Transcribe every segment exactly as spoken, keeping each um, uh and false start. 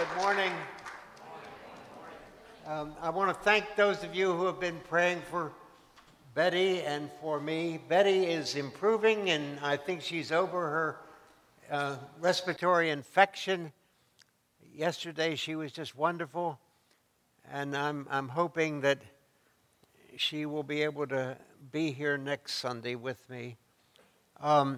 Good morning. Um, I want to thank those of you who have been praying for Betty and for me. Betty is improving, and I think she's over her uh, respiratory infection. Yesterday she was just wonderful, and I'm I'm hoping that she will be able to be here next Sunday with me. Um,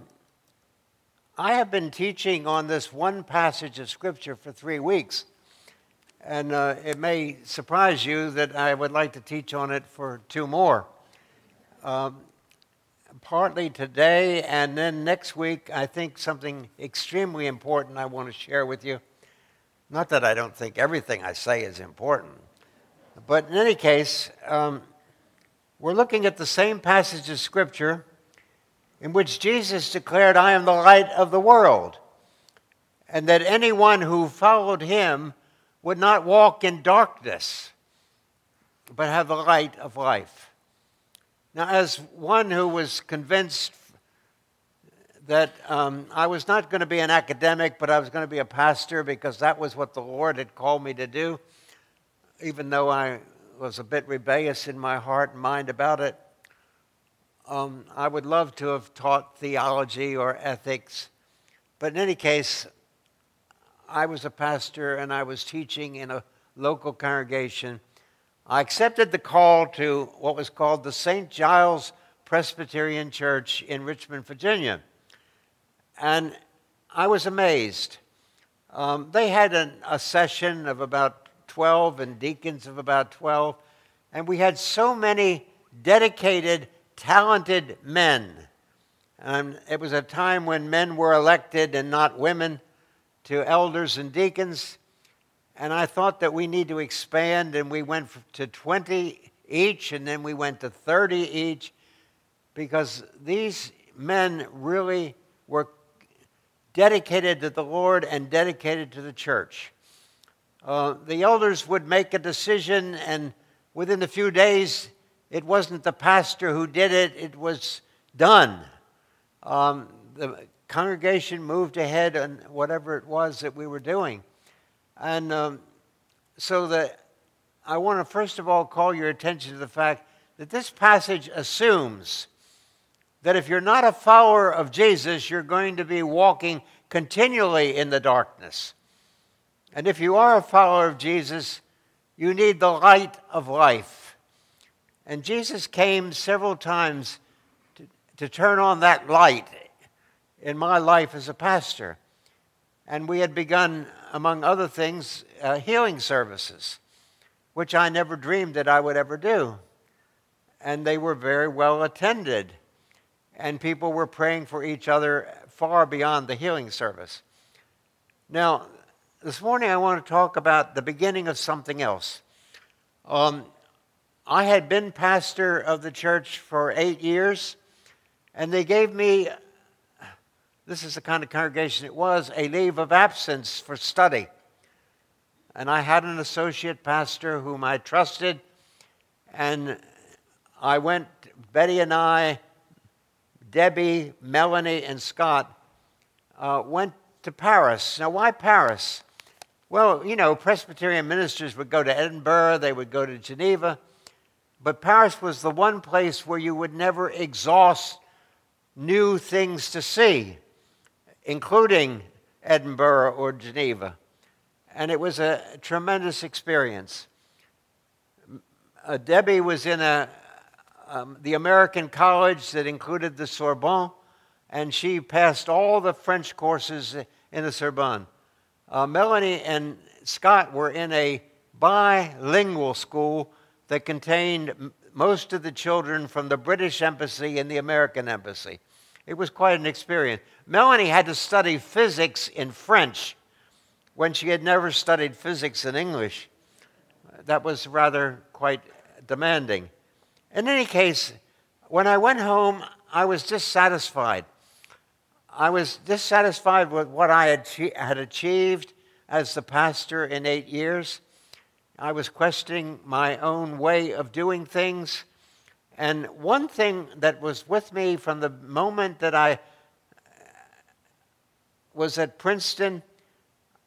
I have been teaching on this one passage of Scripture for three weeks, and uh, it may surprise you that I would like to teach on it for two more. Um, partly today, and then next week, I think something extremely important I want to share with you. Not that I don't think everything I say is important, but in any case, um, we're looking at the same passage of Scripture in which Jesus declared, "I am the light of the world," and that anyone who followed him would not walk in darkness, but have the light of life. Now, as one who was convinced that um, I was not going to be an academic, but I was going to be a pastor because that was what the Lord had called me to do, even though I was a bit rebellious in my heart and mind about it, Um, I would love to have taught theology or ethics, but in any case, I was a pastor and I was teaching in a local congregation. I accepted the call to what was called the Saint Giles Presbyterian Church in Richmond, Virginia, and I was amazed. Um, they had an, a session of about twelve and deacons of about twelve, and we had so many dedicated talented men. Um, it was a time when men were elected and not women to elders and deacons. And I thought that we need to expand, and we went to twenty each, and then we went to thirty each, because these men really were dedicated to the Lord and dedicated to the church. Uh, the elders would make a decision, and within a few days, it wasn't the pastor who did it, it was done. Um, the congregation moved ahead on whatever it was that we were doing. And um, so that I want to first of all call your attention to the fact that this passage assumes that if you're not a follower of Jesus, you're going to be walking continually in the darkness. And if you are a follower of Jesus, you need the light of life. And Jesus came several times to, to turn on that light in my life as a pastor. And we had begun, among other things, uh, healing services, which I never dreamed that I would ever do. And they were very well attended. And people were praying for each other far beyond the healing service. Now, this morning I want to talk about the beginning of something else. Um, I had been pastor of the church for eight years, and they gave me, this is the kind of congregation it was, a leave of absence for study. And I had an associate pastor whom I trusted, and I went, Betty and I, Debbie, Melanie, and Scott, uh, went to Paris. Now, why Paris? Well, you know, Presbyterian ministers would go to Edinburgh, they would go to Geneva, but Paris was the one place where you would never exhaust new things to see, including Edinburgh or Geneva. And it was a tremendous experience. Uh, Debbie was in a um, the American college that included the Sorbonne, and she passed all the French courses in the Sorbonne. Uh, Melanie and Scott were in a bilingual school that contained most of the children from the British Embassy and the American Embassy. It was quite an experience. Melanie had to study physics in French when she had never studied physics in English. That was rather quite demanding. In any case, when I went home, I was dissatisfied. I was dissatisfied with what I had, had achieved as the pastor in eight years. I was questioning my own way of doing things. And one thing that was with me from the moment that I was at Princeton,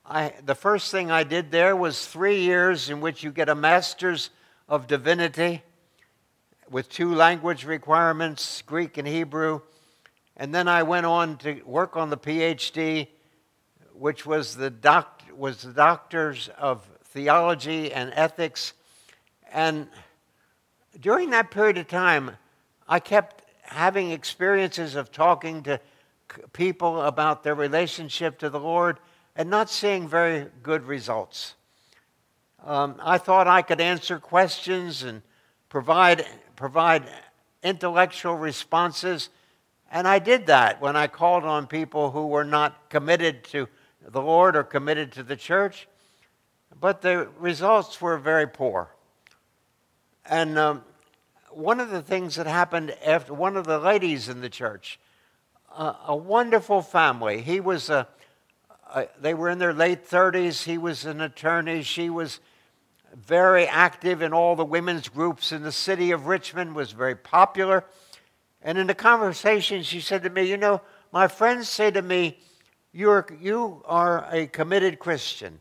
I, the first thing I did there was three years in which you get a Master's of Divinity with two language requirements, Greek and Hebrew. And then I went on to work on the P H D, which was the, doc, was the Doctors of Theology and Ethics. And during that period of time, I kept having experiences of talking to people about their relationship to the Lord and not seeing very good results. Um, I thought I could answer questions and provide, provide intellectual responses, and I did that when I called on people who were not committed to the Lord or committed to the church, but the results were very poor. And um, one of the things that happened after one of the ladies in the church, uh, a wonderful family. He was a, a, they were in their late thirties. He was an attorney. She was very active in all the women's groups in the city of Richmond, was very popular. And in the conversation, she said to me, you know, my friends say to me, You're, you are a committed Christian.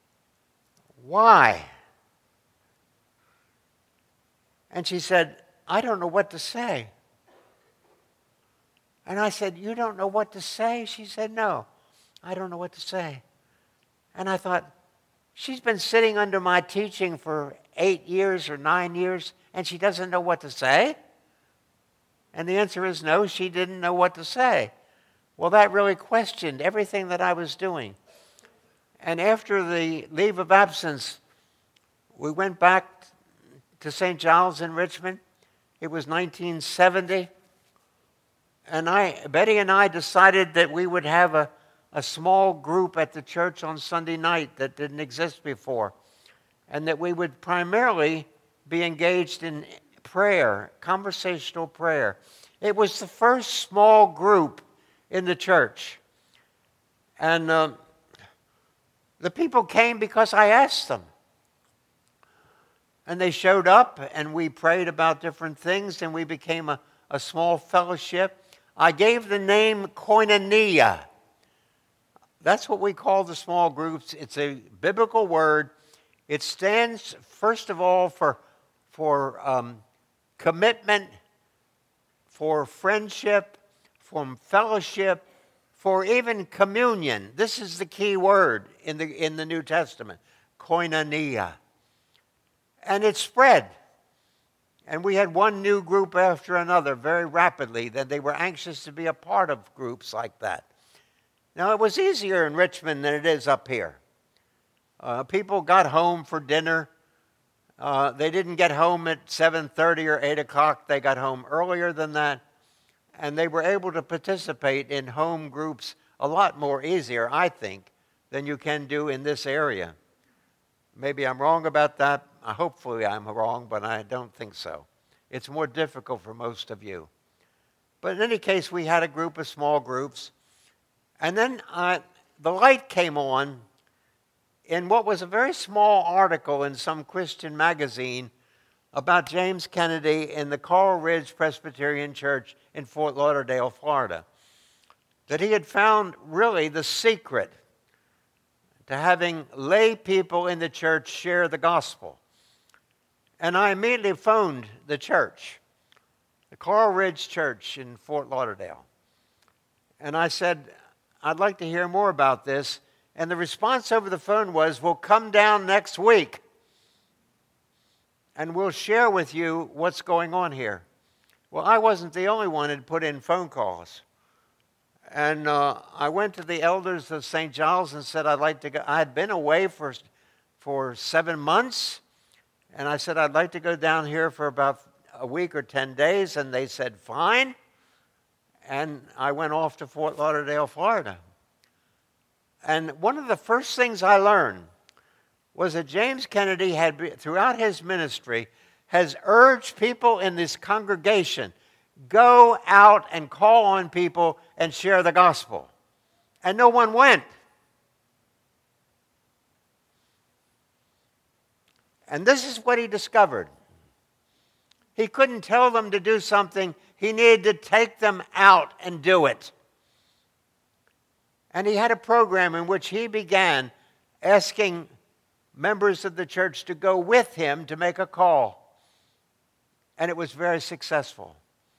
Why? And she said, I don't know what to say. And I said, you don't know what to say? She said, no, I don't know what to say. And I thought, she's been sitting under my teaching for eight years or nine years, and she doesn't know what to say? And the answer is no, she didn't know what to say. Well, that really questioned everything that I was doing. And after the leave of absence, we went back to Saint Giles in Richmond. It was nineteen seventy. And I, Betty and I decided that we would have a, a small group at the church on Sunday night that didn't exist before. And that we would primarily be engaged in prayer, conversational prayer. It was the first small group in the church. And uh, the people came because I asked them. And they showed up, and we prayed about different things, and we became a, a small fellowship. I gave the name Koinonia. That's what we call the small groups. It's a biblical word. It stands, first of all, for, for um, commitment, for friendship, for fellowship, for even communion. This is the key word in the, in the New Testament, koinonia. And it spread. And we had one new group after another very rapidly. Then they were anxious to be a part of groups like that. Now, it was easier in Richmond than it is up here. Uh, people got home for dinner. Uh, they didn't get home at seven thirty or eight o'clock. They got home earlier than that. And they were able to participate in home groups a lot more easier, I think, than you can do in this area. Maybe I'm wrong about that. Hopefully I'm wrong, but I don't think so. It's more difficult for most of you. But in any case, we had a group of small groups. And then uh, the light came on in what was a very small article in some Christian magazine about James Kennedy in the Coral Ridge Presbyterian Church in Fort Lauderdale, Florida. That he had found really the secret to having lay people in the church share the gospel. And I immediately phoned the church, the Coral Ridge Church in Fort Lauderdale. And I said, I'd like to hear more about this. And the response over the phone was, we'll come down next week and we'll share with you what's going on here. Well, I wasn't the only one who had put in phone calls. And uh, I went to the elders of Saint Giles and said, I'd like to go. I had been away for, for seven months. And I said, I'd like to go down here for about a week or ten days. And they said, fine. And I went off to Fort Lauderdale, Florida. And one of the first things I learned was that James Kennedy had, throughout his ministry, has urged people in this congregation, go out and call on people and share the gospel. And no one went. And this is what he discovered. He couldn't tell them to do something. He needed to take them out and do it. And he had a program in which he began asking members of the church to go with him to make a call. And it was very successful.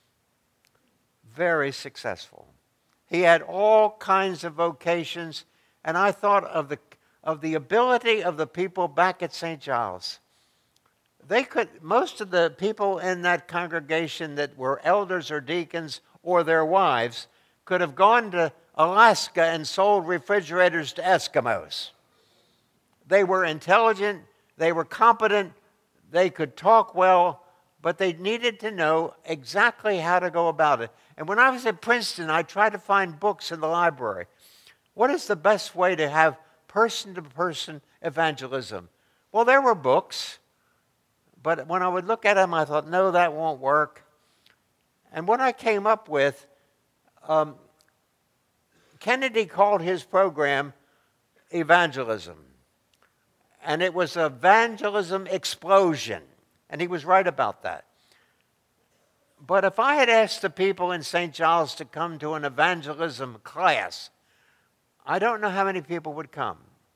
Very successful. He had all kinds of vocations, and I thought of the of the ability of the people back at Saint Giles. They could, most of the people in that congregation that were elders or deacons or their wives could have gone to Alaska and sold refrigerators to Eskimos. They were intelligent, they were competent, they could talk well, but they needed to know exactly how to go about it. And when I was at Princeton, I tried to find books in the library. What is the best way to have person-to-person evangelism? Well, there were books, but when I would look at them, I thought, no, that won't work. And what I came up with, um, Kennedy called his program evangelism. And it was evangelism explosion. And he was right about that. But if I had asked the people in Saint Giles to come to an evangelism class, I don't know how many people would come.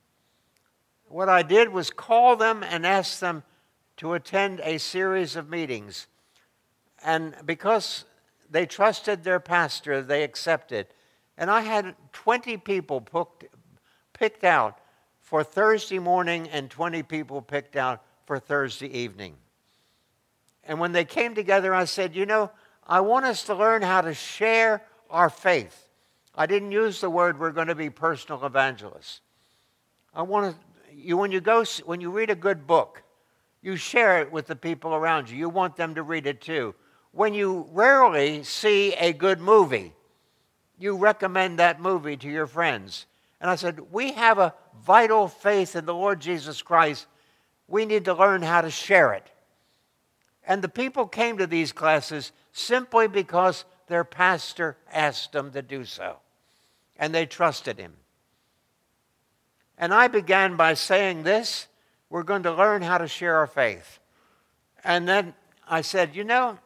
What I did was call them and ask them to attend a series of meetings. And because they trusted their pastor, they accepted. And I had twenty people picked, picked out for Thursday morning and twenty people picked out for Thursday evening. And when they came together, I said, you know, I want us to learn how to share our faith. I didn't use the word we're going to be personal evangelists. I want to, you when you go when you read a good book, you share it with the people around you. You want them to read it too. When you rarely see a good movie, you recommend that movie to your friends. And I said, we have a vital faith in the Lord Jesus Christ. We need to learn how to share it. And the people came to these classes simply because their pastor asked them to do so. And they trusted him. And I began by saying this, we're going to learn how to share our faith. And then I said, you know,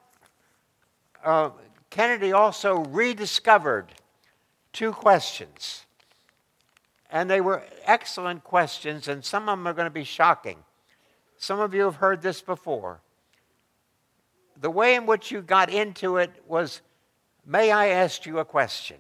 uh, Kennedy also rediscovered two questions. And they were excellent questions, and some of them are going to be shocking. Some of you have heard this before. The way in which you got into it was, may I ask you a question?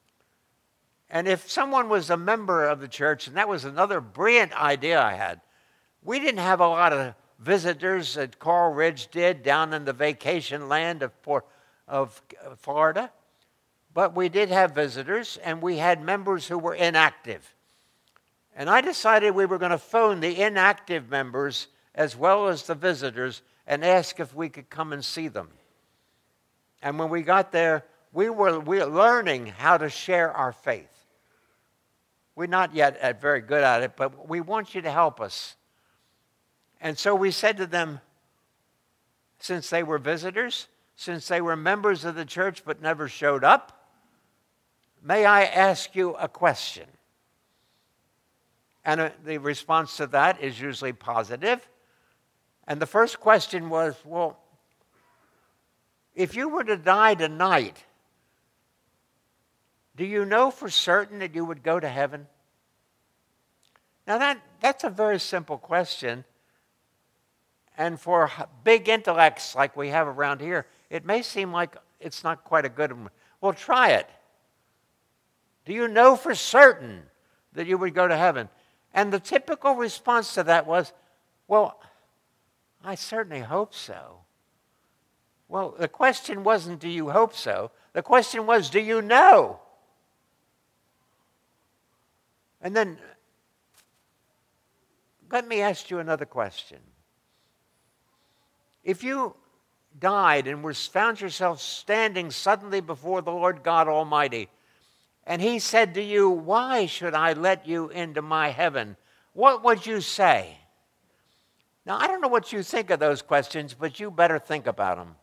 And if someone was a member of the church, and that was another brilliant idea I had, we didn't have a lot of visitors that Coral Ridge did down in the vacation land of, Port, of Florida, but we did have visitors, and we had members who were inactive. And I decided we were going to phone the inactive members as well as the visitors and ask if we could come and see them. And when we got there, we were, we were learning how to share our faith. We're not yet very good at it, but we want you to help us. And so we said to them, since they were visitors, since they were members of the church but never showed up, may I ask you a question? And uh, the response to that is usually positive. And the first question was, well, if you were to die tonight, do you know for certain that you would go to heaven? Now that, that's a very simple question. And for big intellects like we have around here, it may seem like it's not quite a good one. Well, try it. Do you know for certain that you would go to heaven? And the typical response to that was, well, I certainly hope so. Well, the question wasn't, do you hope so? The question was, do you know? And then, let me ask you another question. If you died and were found yourself standing suddenly before the Lord God Almighty, and he said to you, why should I let you into my heaven? What would you say? Now, I don't know what you think of those questions, but you better think about them.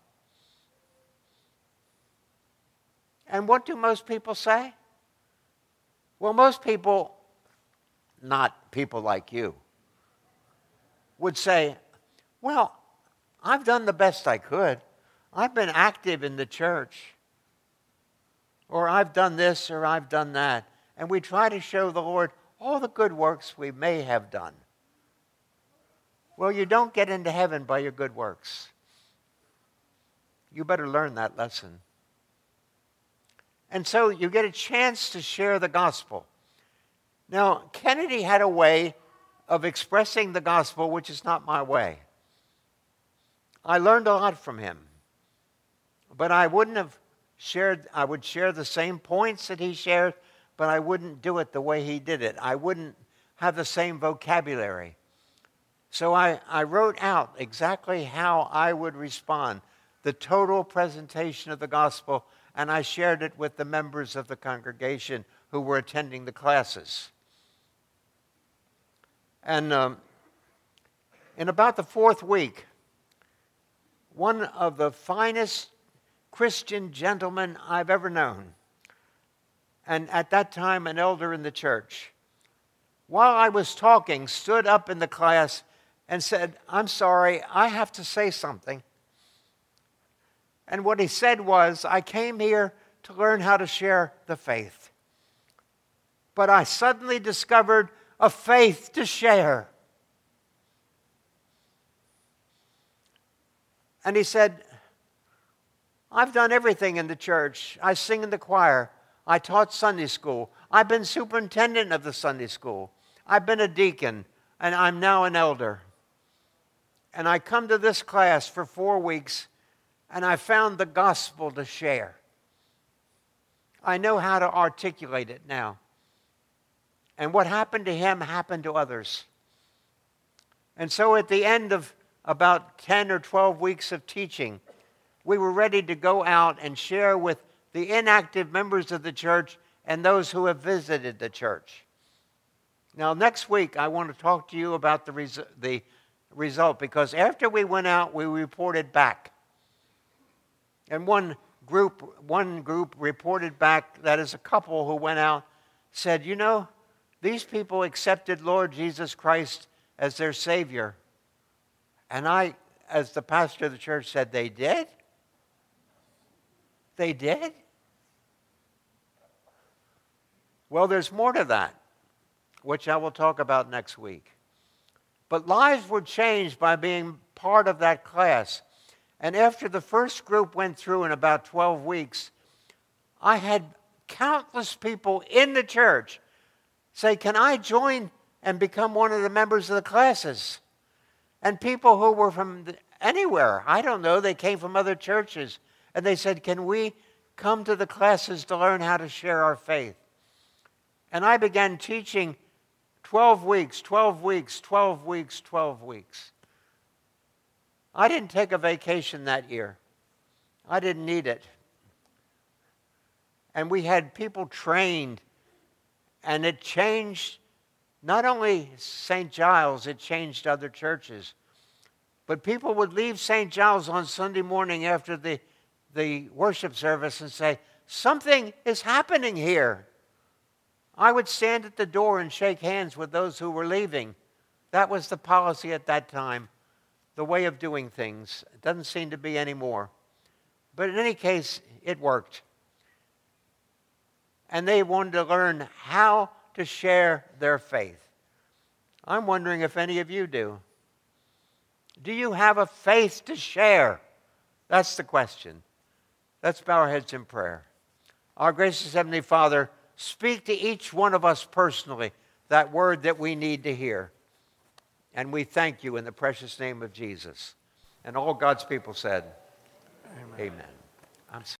And what do most people say? Well, most people, not people like you, would say, well, I've done the best I could. I've been active in the church. Or I've done this or I've done that. And we try to show the Lord all the good works we may have done. Well, you don't get into heaven by your good works. You better learn that lesson. And so you get a chance to share the gospel. Now, Kennedy had a way of expressing the gospel, which is not my way. I learned a lot from him. But I wouldn't have shared, I would share the same points that he shared, but I wouldn't do it the way he did it. I wouldn't have the same vocabulary. So I, I wrote out exactly how I would respond, the total presentation of the gospel, and I shared it with the members of the congregation who were attending the classes. And um, in about the fourth week, one of the finest Christian gentlemen I've ever known, and at that time an elder in the church, while I was talking, stood up in the class and said, "I'm sorry, I have to say something." And what he said was, "I came here to learn how to share the faith. But I suddenly discovered a faith to share." And he said, "I've done everything in the church. I sing in the choir. I taught Sunday school. I've been superintendent of the Sunday school. I've been a deacon, and I'm now an elder. And I come to this class for four weeks, and I found the gospel to share. I know how to articulate it now." And what happened to him happened to others. And so at the end of about ten or twelve weeks of teaching, we were ready to go out and share with the inactive members of the church and those who have visited the church. Now, next week, I want to talk to you about the, res- the result, because after we went out, we reported back. And one group, one group reported back, that is a couple who went out, said, "You know, these people accepted Lord Jesus Christ as their Savior." And I, as the pastor of the church, said, "They did? They did?" Well, there's more to that, which I will talk about next week. But lives were changed by being part of that class. And after the first group went through in about twelve weeks, I had countless people in the church say, "Can I join and become one of the members of the classes?" And people who were from anywhere, I don't know, they came from other churches, and they said, "Can we come to the classes to learn how to share our faith?" And I began teaching twelve weeks, twelve weeks, twelve weeks, twelve weeks. I didn't take a vacation that year. I didn't need it. And we had people trained, and it changed not only Saint Giles, it changed other churches. But people would leave Saint Giles on Sunday morning after the, the worship service and say, "Something is happening here." I would stand at the door and shake hands with those who were leaving. That was the policy at that time, the way of doing things. It doesn't seem to be anymore. But in any case, it worked. And they wanted to learn how to share their faith. I'm wondering if any of you do. Do you have a faith to share? That's the question. Let's bow our heads in prayer. Our gracious Heavenly Father, speak to each one of us personally that word that we need to hear. And we thank you in the precious name of Jesus. And all God's people said, Amen. Amen. I'm